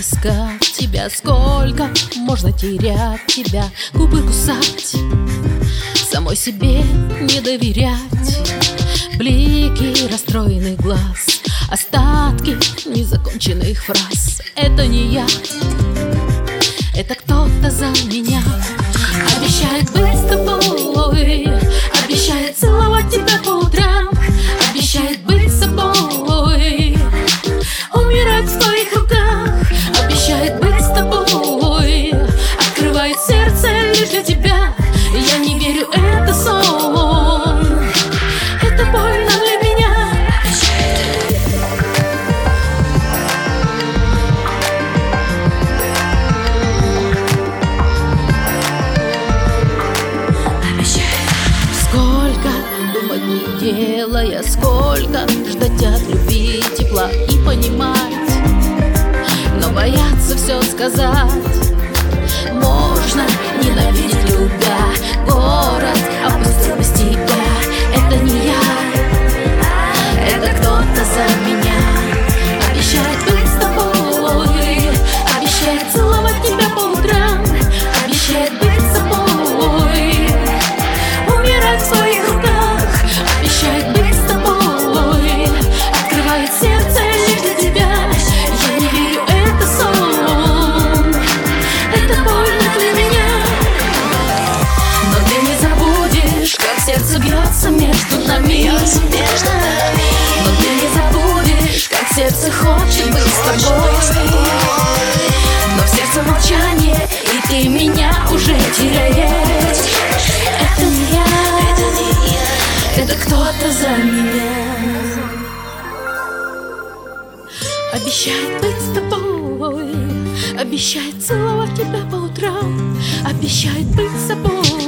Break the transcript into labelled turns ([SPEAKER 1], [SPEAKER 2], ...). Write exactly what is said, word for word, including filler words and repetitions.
[SPEAKER 1] искать тебя, сколько можно терять тебя, губы кусать, самой себе не доверять, блики расстроенных глаз, остатки незаконченных фраз. Это не я, это кто-то за меня. Обещает быть с тобой, обещает целовать тебя по утрам, обещает быть с собой, умирать в твоих руках. Обещает быть с тобой, открывает сердце лишь для тебя. Я не верю, это сон, это больно для меня. Сколько думать не делая, сколько ждать от любви тепла и понимать, но бояться все сказать. Можно ненавидеть, любя город, опустить без тебя. Это не я, это кто-то за меня. Обещает быть с тобой, обещает целовать тебя по утрам, обещает быть с собой, умирать в своих руках. Обещает быть с тобой, открывает сердце лишь для тебя. Я не верю, это сон, это больно для меня. Но ты не забудешь, как сердце бьется между нами. Но ты не забудешь, как сердце хочет быть с тобой. Но в сердце молчание, и ты меня уже теряешь. Это не я, это кто-то за меня. Обещает быть с тобой, обещает целовать тебя по утрам, обещает быть с собой,